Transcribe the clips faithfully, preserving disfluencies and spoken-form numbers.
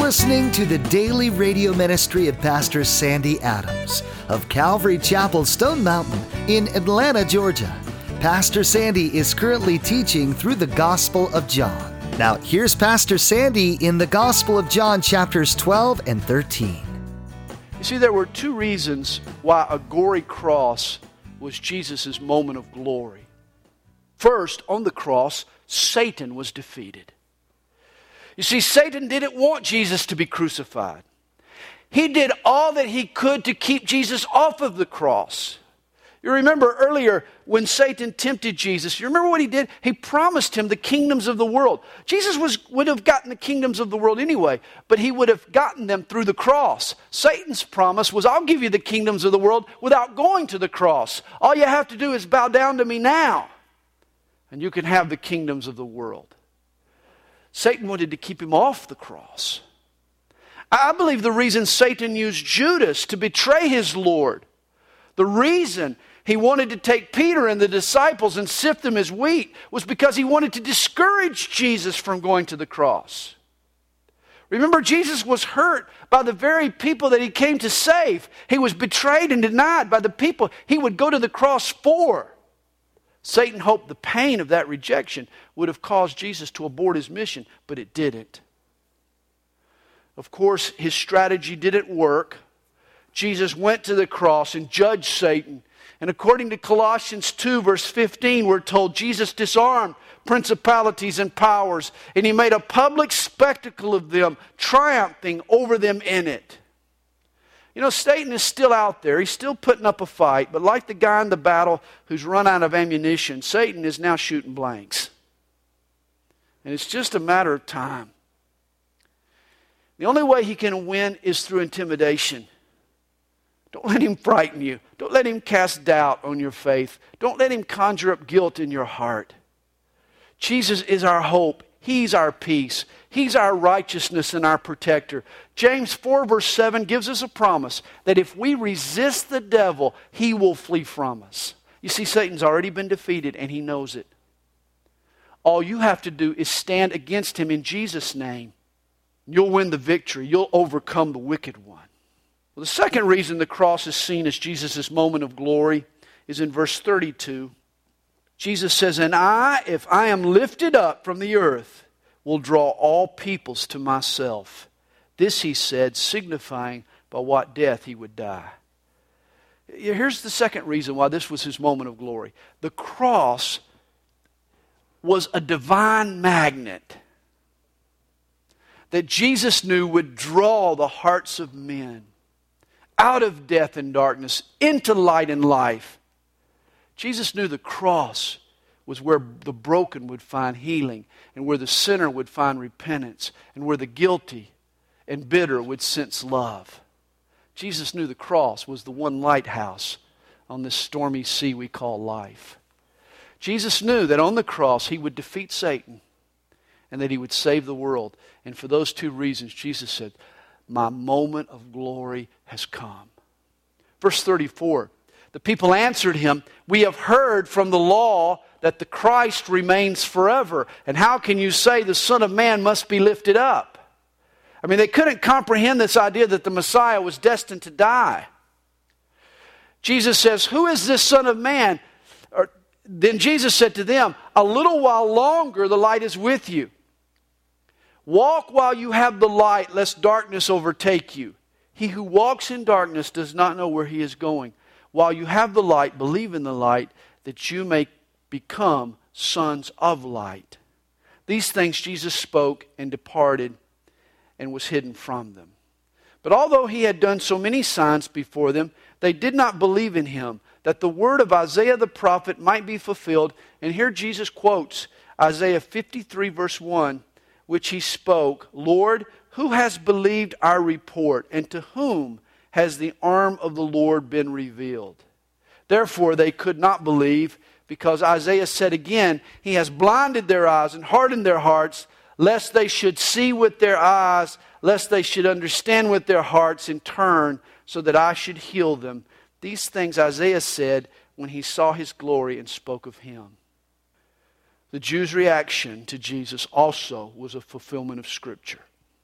listening to the daily radio ministry of Pastor Sandy Adams of Calvary Chapel, Stone Mountain in Atlanta, Georgia. Pastor Sandy is currently teaching through the Gospel of John. Now, here's Pastor Sandy in the Gospel of John, chapters twelve and thirteen. You see, there were two reasons why a gory cross was Jesus' moment of glory. First, on the cross, Satan was defeated. You see, Satan didn't want Jesus to be crucified. He did all that he could to keep Jesus off of the cross. You remember earlier when Satan tempted Jesus, you remember what he did? He promised him the kingdoms of the world. Jesus was, would have gotten the kingdoms of the world anyway, but he would have gotten them through the cross. Satan's promise was, I'll give you the kingdoms of the world without going to the cross. All you have to do is bow down to me now, and you can have the kingdoms of the world. Satan wanted to keep him off the cross. I believe the reason Satan used Judas to betray his Lord, the reason he wanted to take Peter and the disciples and sift them as wheat, was because he wanted to discourage Jesus from going to the cross. Remember, Jesus was hurt by the very people that he came to save. He was betrayed and denied by the people he would go to the cross for. Satan hoped the pain of that rejection would have caused Jesus to abort his mission, but it didn't. Of course, his strategy didn't work. Jesus went to the cross and judged Satan. And according to Colossians two, verse fifteen, we're told Jesus disarmed principalities and powers, and he made a public spectacle of them, triumphing over them in it. You know, Satan is still out there. He's still putting up a fight. But like the guy in the battle who's run out of ammunition, Satan is now shooting blanks. And it's just a matter of time. The only way he can win is through intimidation. Don't let him frighten you. Don't let him cast doubt on your faith. Don't let him conjure up guilt in your heart. Jesus is our hope. He's our peace. He's our righteousness and our protector. James four verse seven gives us a promise that if we resist the devil, he will flee from us. You see, Satan's already been defeated and he knows it. All you have to do is stand against him in Jesus' name. You'll win the victory. You'll overcome the wicked one. Well, the second reason the cross is seen as Jesus' moment of glory is in verse thirty-two. Jesus says, "And I, if I am lifted up from the earth, will draw all peoples to myself." This he said, signifying by what death he would die. Here's the second reason why this was his moment of glory. The cross was a divine magnet that Jesus knew would draw the hearts of men out of death and darkness into light and life. Jesus knew the cross was where the broken would find healing, and where the sinner would find repentance, and where the guilty and bitter would sense love. Jesus knew the cross was the one lighthouse on this stormy sea we call life. Jesus knew that on the cross he would defeat Satan and that he would save the world. And for those two reasons, Jesus said, "My moment of glory has come." Verse thirty-four, the people answered him, "We have heard from the law that the Christ remains forever. And how can you say the Son of Man must be lifted up?" I mean, they couldn't comprehend this idea that the Messiah was destined to die. Jesus says, "Who is this Son of Man?" Or, then Jesus said to them, "A little while longer the light is with you. Walk while you have the light, lest darkness overtake you. He who walks in darkness does not know where he is going. While you have the light, believe in the light, that you may become sons of light." These things Jesus spoke and departed and was hidden from them. But although he had done so many signs before them, they did not believe in him, that the word of Isaiah the prophet might be fulfilled. And here Jesus quotes Isaiah fifty-three verse one, which he spoke, "Lord, who has believed our report, and to whom has the arm of the Lord been revealed?" Therefore they could not believe, because Isaiah said again, "He has blinded their eyes and hardened their hearts, lest they should see with their eyes, lest they should understand with their hearts and turn, so that I should heal them." These things Isaiah said when he saw his glory and spoke of him. The Jews' reaction to Jesus also was a fulfillment of Scripture.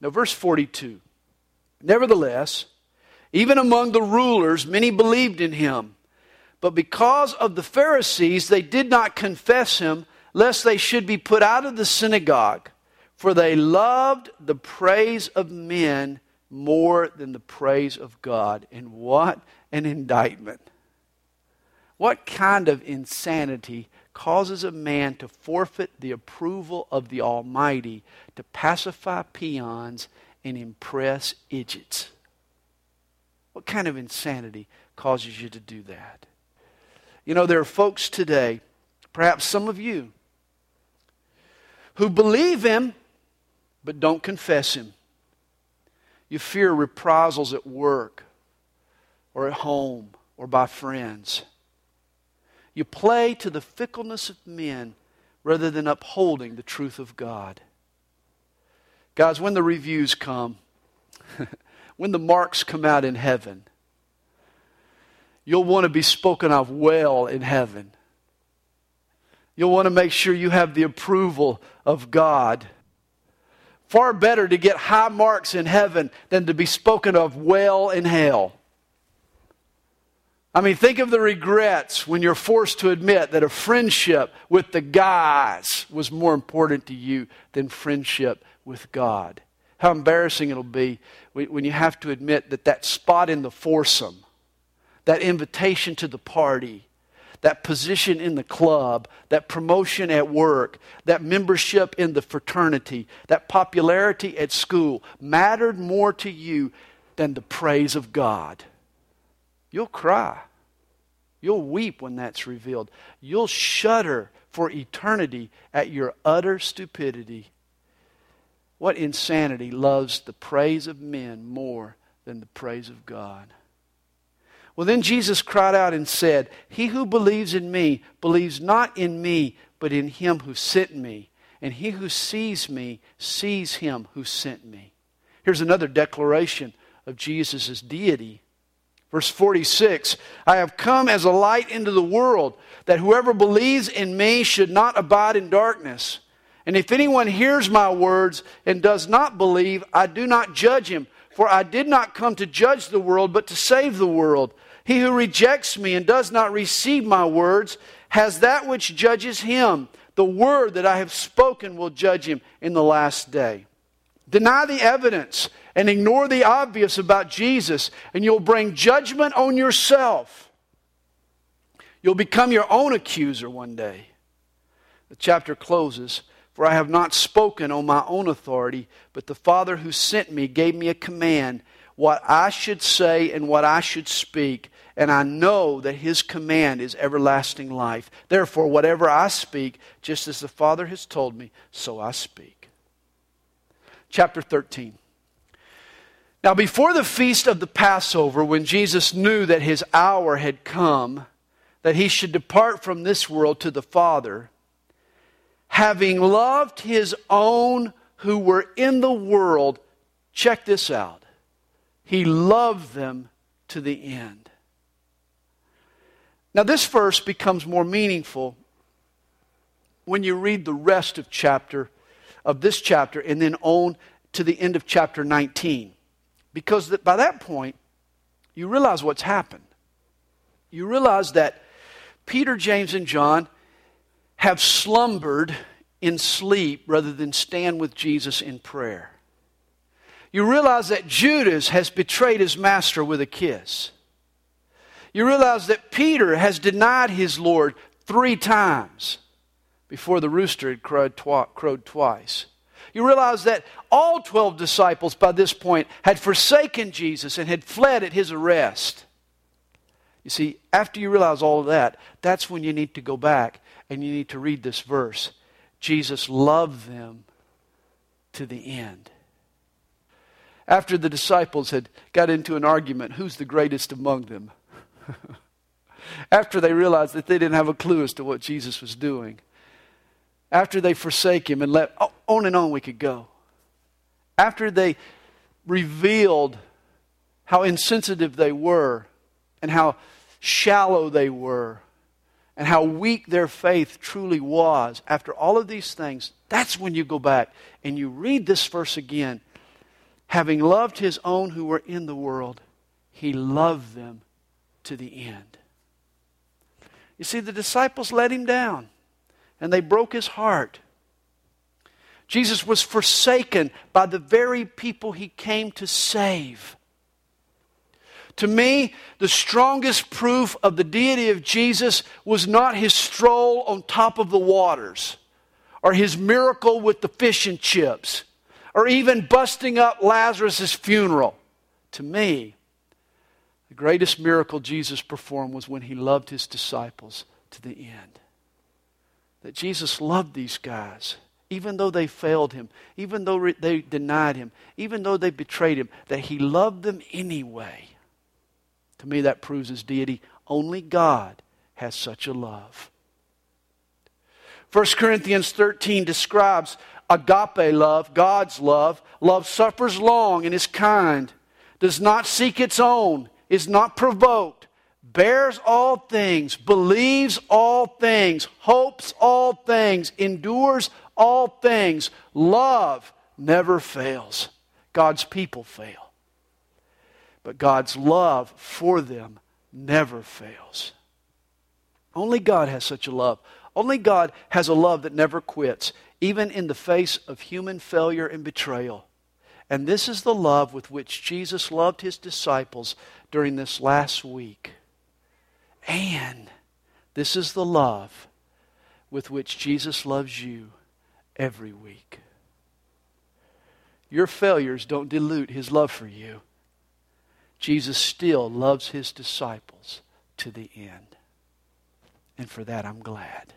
Now, verse forty-two. Nevertheless, even among the rulers, many believed in him. But because of the Pharisees, they did not confess him, lest they should be put out of the synagogue. For they loved the praise of men more than the praise of God. And what an indictment. What kind of insanity causes a man to forfeit the approval of the Almighty to pacify peons and impress idiots? What kind of insanity causes you to do that? You know, there are folks today, perhaps some of you, who believe him but don't confess him. You fear reprisals at work or at home or by friends. You play to the fickleness of men rather than upholding the truth of God. Guys, when the reviews come, when the marks come out in heaven, you'll want to be spoken of well in heaven. You'll want to make sure you have the approval of God. Far better to get high marks in heaven than to be spoken of well in hell. I mean, think of the regrets when you're forced to admit that a friendship with the guys was more important to you than friendship with God. How embarrassing it'll be when you have to admit that that spot in the foursome, that invitation to the party, that position in the club, that promotion at work, that membership in the fraternity, that popularity at school mattered more to you than the praise of God. You'll cry. You'll weep when that's revealed. You'll shudder for eternity at your utter stupidity. What insanity loves the praise of men more than the praise of God? Well, then Jesus cried out and said, "He who believes in me believes not in me, but in him who sent me. And he who sees me sees him who sent me." Here's another declaration of Jesus' deity. Verse forty-six, "I have come as a light into the world, that whoever believes in me should not abide in darkness. And if anyone hears my words and does not believe, I do not judge him. For I did not come to judge the world, but to save the world. He who rejects me and does not receive my words has that which judges him. The word that I have spoken will judge him in the last day." Deny the evidence and ignore the obvious about Jesus, and you'll bring judgment on yourself. You'll become your own accuser one day. The chapter closes, "For I have not spoken on my own authority, but the Father who sent me gave me a command, what I should say and what I should speak. And I know that his command is everlasting life. Therefore, whatever I speak, just as the Father has told me, so I speak." Chapter thirteen. Now, before the feast of the Passover, when Jesus knew that his hour had come, that he should depart from this world to the Father, having loved his own who were in the world, check this out, he loved them to the end. Now, this verse becomes more meaningful when you read the rest of chapter of this chapter and then on to the end of chapter nineteen. Because by that point, you realize what's happened. You realize that Peter, James, and John have slumbered in sleep rather than stand with Jesus in prayer. You realize that Judas has betrayed his master with a kiss. You realize that Peter has denied his Lord three times before the rooster had crowed, twi- crowed twice. You realize that all twelve disciples by this point had forsaken Jesus and had fled at his arrest. You see, after you realize all of that, that's when you need to go back and you need to read this verse. Jesus loved them to the end. After the disciples had got into an argument, who's the greatest among them? After they realized that they didn't have a clue as to what Jesus was doing. After they forsake him and let, oh, on and on we could go. After they revealed how insensitive they were and how shallow they were and how weak their faith truly was. After all of these things, that's when you go back and you read this verse again having loved his own who were in the world, he loved them to the end. You see, the disciples let him down, and they broke his heart. Jesus was forsaken by the very people he came to save. To me, the strongest proof of the deity of Jesus was not his stroll on top of the waters, or his miracle with the fish and chips, or even busting up Lazarus' funeral. To me, the greatest miracle Jesus performed was when he loved his disciples to the end. That Jesus loved these guys, even though they failed him, even though they denied him, even though they betrayed him, that he loved them anyway. To me, that proves his deity. Only God has such a love. First Corinthians thirteen describes agape love, God's love. Love suffers long and is kind, does not seek its own, is not provoked, bears all things, believes all things, hopes all things, endures all things. Love never fails. God's people fail. But God's love for them never fails. Only God has such a love. Only God has a love that never quits, even in the face of human failure and betrayal. And this is the love with which Jesus loved his disciples during this last week. And this is the love with which Jesus loves you every week. Your failures don't dilute his love for you. Jesus still loves his disciples to the end. And for that I'm glad.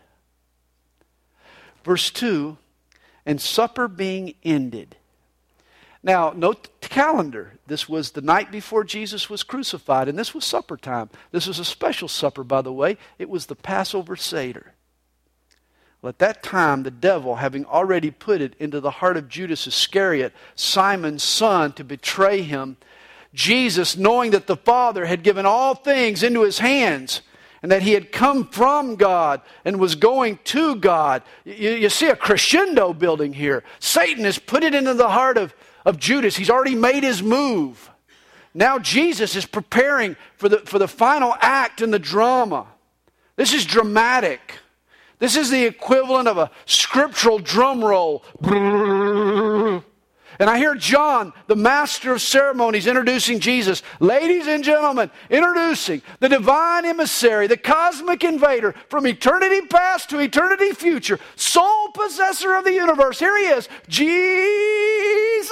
Verse two, and supper being ended. Now, note the calendar. This was the night before Jesus was crucified, and this was supper time. This was a special supper, by the way. It was the Passover Seder. Well, at that time, the devil, having already put it into the heart of Judas Iscariot, Simon's son, to betray him, Jesus, knowing that the Father had given all things into his hands, and that he had come from God and was going to God. You, you see a crescendo building here. Satan has put it into the heart of, of Judas. He's already made his move. Now Jesus is preparing for the, for the final act in the drama. This is dramatic. This is the equivalent of a scriptural drum roll. And I hear John, the master of ceremonies, introducing Jesus. Ladies and gentlemen, introducing the divine emissary, the cosmic invader from eternity past to eternity future, sole possessor of the universe. Here he is, Jesus.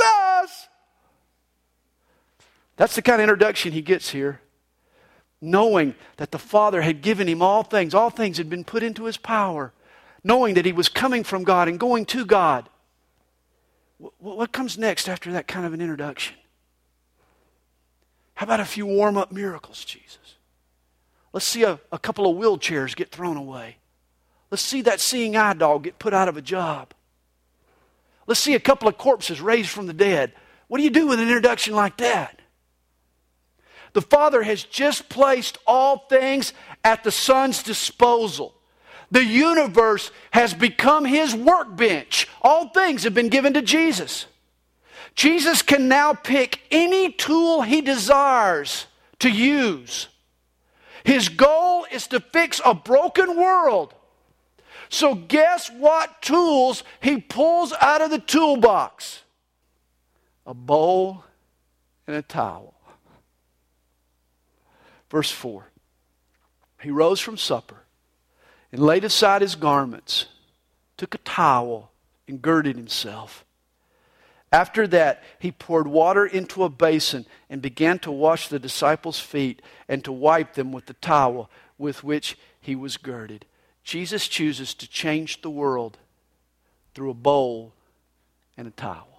That's the kind of introduction he gets here. Knowing that the Father had given him all things. All things had been put into his power. Knowing that he was coming from God and going to God. What comes next after that kind of an introduction? How about a few warm-up miracles, Jesus? Let's see a, a couple of wheelchairs get thrown away. Let's see that seeing eye dog get put out of a job. Let's see a couple of corpses raised from the dead. What do you do with an introduction like that? The Father has just placed all things at the Son's disposal. The universe has become his workbench. All things have been given to Jesus. Jesus can now pick any tool he desires to use. His goal is to fix a broken world. So guess what tools he pulls out of the toolbox? A bowl and a towel. Verse four. He rose from supper and laid aside his garments, took a towel and girded himself. After that, he poured water into a basin and began to wash the disciples' feet and to wipe them with the towel with which he was girded. Jesus chooses to change the world through a bowl and a towel.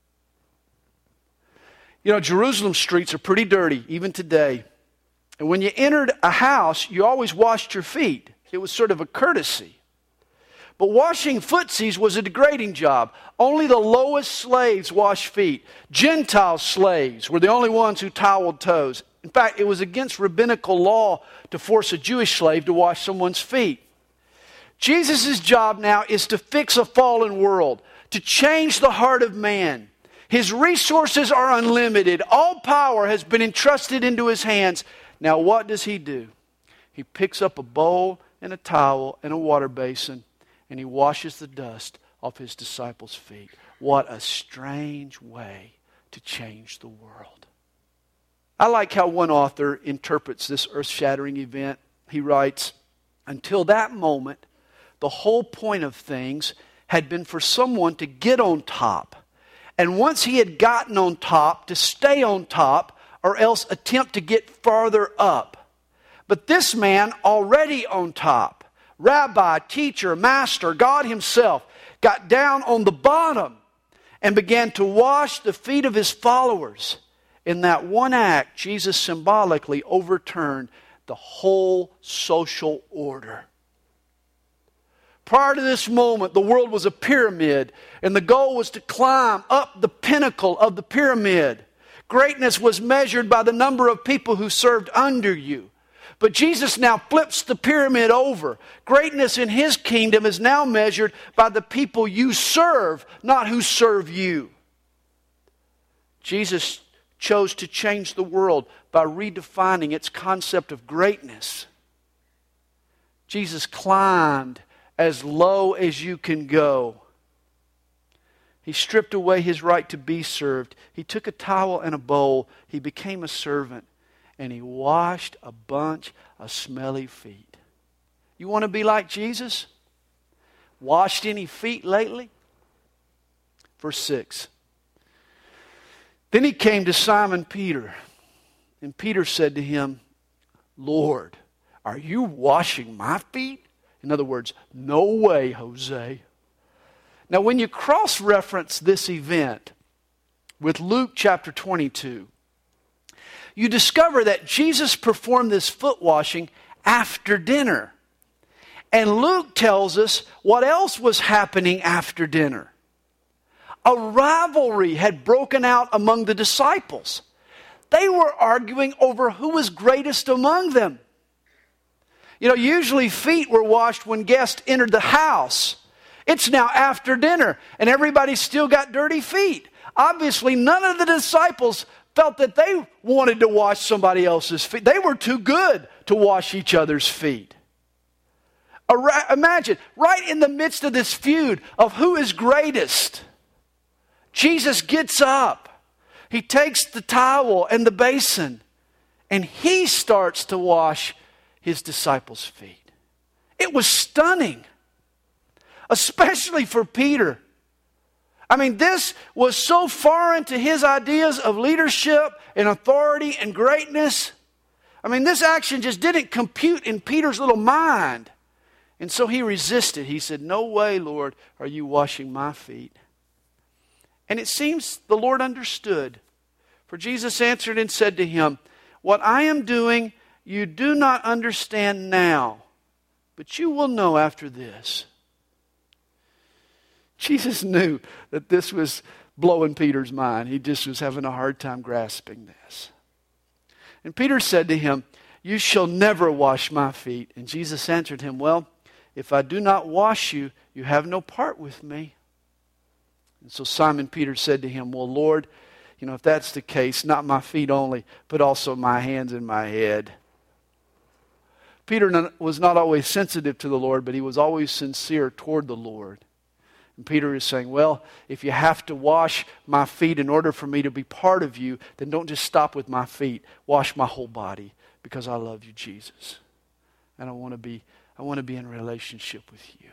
You know, Jerusalem streets are pretty dirty, even today. And when you entered a house, you always washed your feet. It was sort of a courtesy. But washing footsies was a degrading job. Only the lowest slaves washed feet. Gentile slaves were the only ones who toweled toes. In fact, it was against rabbinical law to force a Jewish slave to wash someone's feet. Jesus' job now is to fix a fallen world, to change the heart of man. His resources are unlimited. All power has been entrusted into his hands. Now what does he do? He picks up a bowl and a towel and a water basin, and he washes the dust off his disciples' feet. What a strange way to change the world. I like how one author interprets this earth-shattering event. He writes, until that moment, the whole point of things had been for someone to get on top. And once he had gotten on top, to stay on top, or else attempt to get farther up. But this man, already on top, rabbi, teacher, master, God himself, got down on the bottom and began to wash the feet of his followers. In that one act, Jesus symbolically overturned the whole social order. Prior to this moment, the world was a pyramid, and the goal was to climb up the pinnacle of the pyramid. Greatness was measured by the number of people who served under you. But Jesus now flips the pyramid over. Greatness in his kingdom is now measured by the people you serve, not who serve you. Jesus chose to change the world by redefining its concept of greatness. Jesus climbed as low as you can go. He stripped away his right to be served. He took a towel and a bowl. He became a servant. And he washed a bunch of smelly feet. You want to be like Jesus? Washed any feet lately? Verse six. Then he came to Simon Peter. And Peter said to him, Lord, are you washing my feet? In other words, no way, Jose. Now, when you cross-reference this event with Luke chapter twenty-two, you discover that Jesus performed this foot washing after dinner. And Luke tells us what else was happening after dinner. A rivalry had broken out among the disciples. They were arguing over who was greatest among them. You know, usually feet were washed when guests entered the house. It's now after dinner, and everybody's still got dirty feet. Obviously, none of the disciples felt that they wanted to wash somebody else's feet. They were too good to wash each other's feet. Imagine, right in the midst of this feud of who is greatest, Jesus gets up. He takes the towel and the basin, and he starts to wash his disciples' feet. It was stunning, especially for Peter. I mean, this was so foreign to his ideas of leadership and authority and greatness. I mean, this action just didn't compute in Peter's little mind. And so he resisted. He said, no way, Lord, are you washing my feet. And it seems the Lord understood. For Jesus answered and said to him, what I am doing you do not understand now, but you will know after this. Jesus knew that this was blowing Peter's mind. He just was having a hard time grasping this. And Peter said to him, you shall never wash my feet. And Jesus answered him, well, if I do not wash you, you have no part with me. And so Simon Peter said to him, well, Lord, you know, if that's the case, not my feet only, but also my hands and my head. Peter was not always sensitive to the Lord, but he was always sincere toward the Lord. And Peter is saying, well, if you have to wash my feet in order for me to be part of you, then don't just stop with my feet. Wash my whole body, because I love you, Jesus. And I want to be, I want to be in relationship with you.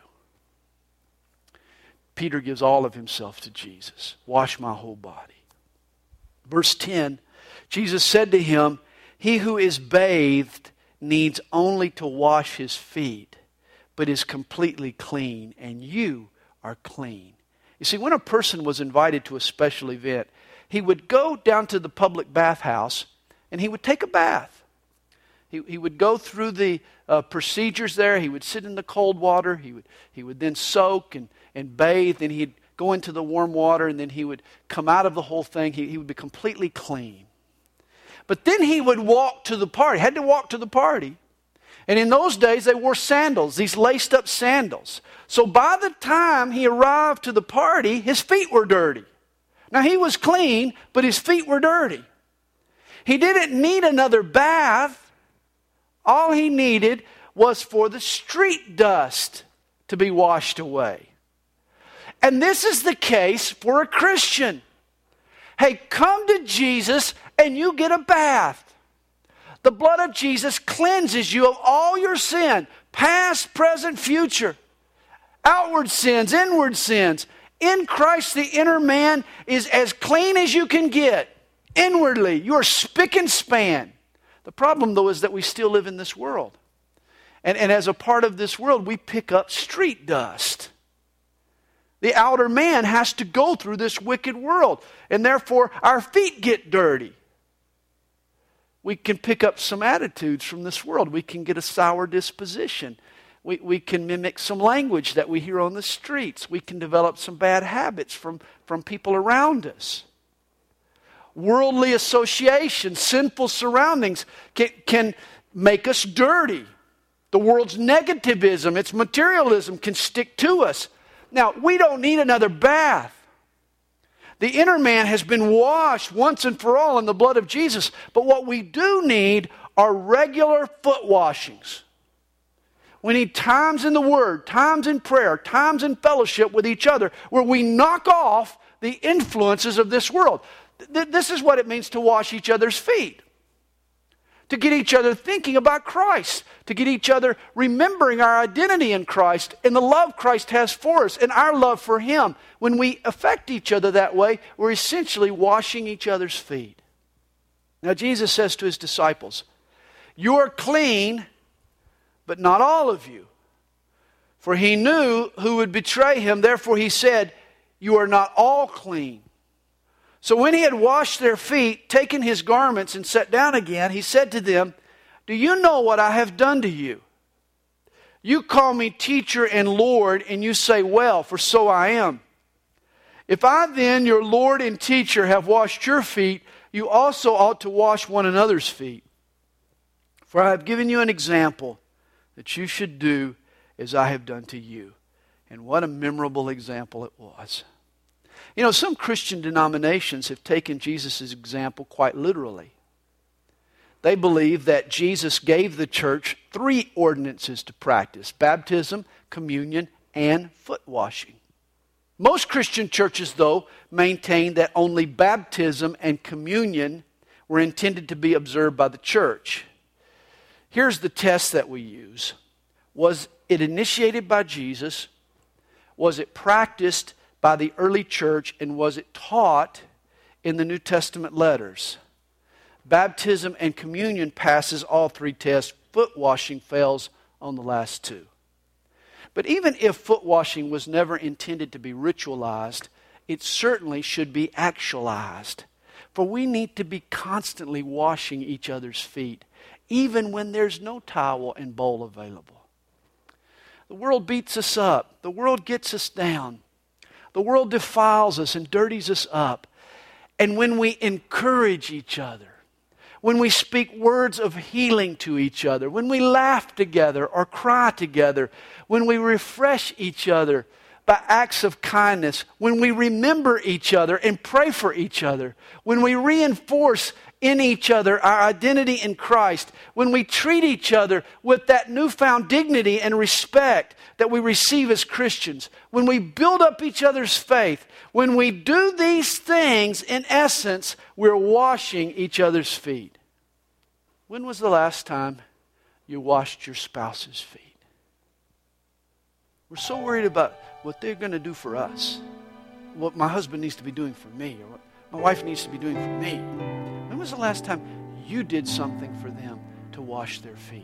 Peter gives all of himself to Jesus. Wash my whole body. Verse ten, Jesus said to him, he who is bathed needs only to wash his feet, but is completely clean, and you are clean. You see, when a person was invited to a special event, he would go down to the public bathhouse and he would take a bath. He, he would go through the uh, procedures there. He would sit in the cold water. He would, he would then soak and, and bathe, and he'd go into the warm water, and then he would come out of the whole thing. He, he would be completely clean. But then he would walk to the party, had to walk to the party. And in those days, they wore sandals, these laced up sandals. So by the time he arrived to the party, his feet were dirty. Now, he was clean, but his feet were dirty. He didn't need another bath. All he needed was for the street dust to be washed away. And this is the case for a Christian. Hey, come to Jesus and you get a bath. The blood of Jesus cleanses you of all your sin, past, present, future, outward sins, inward sins. In Christ, the inner man is as clean as you can get. Inwardly, you are spick and span. The problem, though, is that we still live in this world. And, and as a part of this world, we pick up street dust. The outer man has to go through this wicked world. And therefore, our feet get dirty. We can pick up some attitudes from this world. We can get a sour disposition. We, we can mimic some language that we hear on the streets. We can develop some bad habits from, from people around us. Worldly associations, sinful surroundings can, can make us dirty. The world's negativism, its materialism can stick to us. Now, we don't need another bath. The inner man has been washed once and for all in the blood of Jesus. But what we do need are regular foot washings. We need times in the Word, times in prayer, times in fellowship with each other where we knock off the influences of this world. Th- this is what it means to wash each other's feet. To get each other thinking about Christ. To get each other remembering our identity in Christ and the love Christ has for us and our love for Him. When we affect each other that way, we're essentially washing each other's feet. Now Jesus says to His disciples, "You are clean, but not all of you." For He knew who would betray Him. Therefore He said, "You are not all clean." So when He had washed their feet, taken His garments, and sat down again, He said to them, "Do you know what I have done to you? You call me teacher and Lord, and you say, 'Well, for so I am.' If I then, your Lord and teacher, have washed your feet, you also ought to wash one another's feet. For I have given you an example that you should do as I have done to you." And what a memorable example it was. You know, some Christian denominations have taken Jesus' example quite literally. They believe that Jesus gave the church three ordinances to practice: baptism, communion, and foot washing. Most Christian churches, though, maintain that only baptism and communion were intended to be observed by the church. Here's the test that we use. Was it initiated by Jesus? Was it practiced by the early church? And was it taught in the New Testament letters? Baptism and communion passes all three tests. Foot washing fails on the last two. But even if foot washing was never intended to be ritualized, it certainly should be actualized. For we need to be constantly washing each other's feet, even when there's no towel and bowl available. The world beats us up. The world gets us down. The world defiles us and dirties us up. And when we encourage each other, when we speak words of healing to each other, when we laugh together or cry together, when we refresh each other by acts of kindness, when we remember each other and pray for each other, when we reinforce in each other our identity in Christ, when we treat each other with that newfound dignity and respect that we receive as Christians, when we build up each other's faith, when we do these things, in essence, we're washing each other's feet. When was the last time you washed your spouse's feet? We're so worried about what they're going to do for us, what my husband needs to be doing for me, or what my wife needs to be doing for me. When was the last time you did something for them to wash their feet?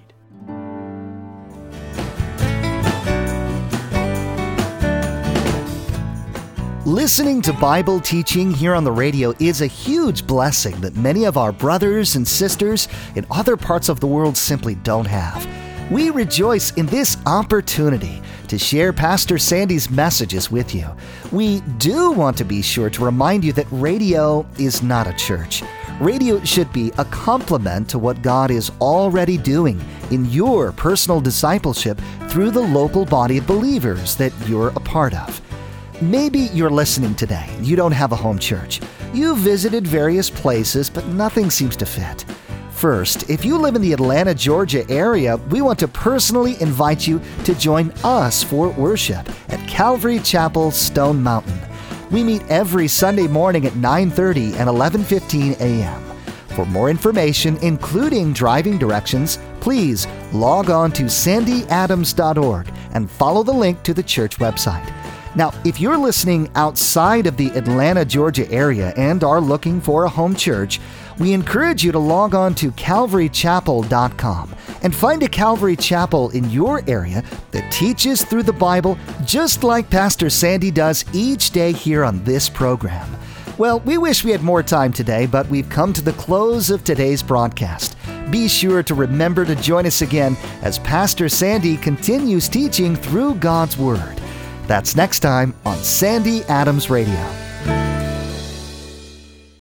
Listening to Bible teaching here on the radio is a huge blessing that many of our brothers and sisters in other parts of the world simply don't have. We rejoice in this opportunity to share Pastor Sandy's messages with you. We do want to be sure to remind you that radio is not a church. Radio should be a complement to what God is already doing in your personal discipleship through the local body of believers that you're a part of. Maybe you're listening today. You don't have a home church. You've visited various places, but nothing seems to fit. First, if you live in the Atlanta, Georgia area, we want to personally invite you to join us for worship at Calvary Chapel, Stone Mountain. We meet every Sunday morning at nine thirty and eleven fifteen a.m. For more information, including driving directions, please log on to sandy adams dot org and follow the link to the church website. Now, if you're listening outside of the Atlanta, Georgia area and are looking for a home church, we encourage you to log on to calvary chapel dot com and find a Calvary Chapel in your area that teaches through the Bible just like Pastor Sandy does each day here on this program. Well, we wish we had more time today, but we've come to the close of today's broadcast. Be sure to remember to join us again as Pastor Sandy continues teaching through God's Word. That's next time on Sandy Adams Radio.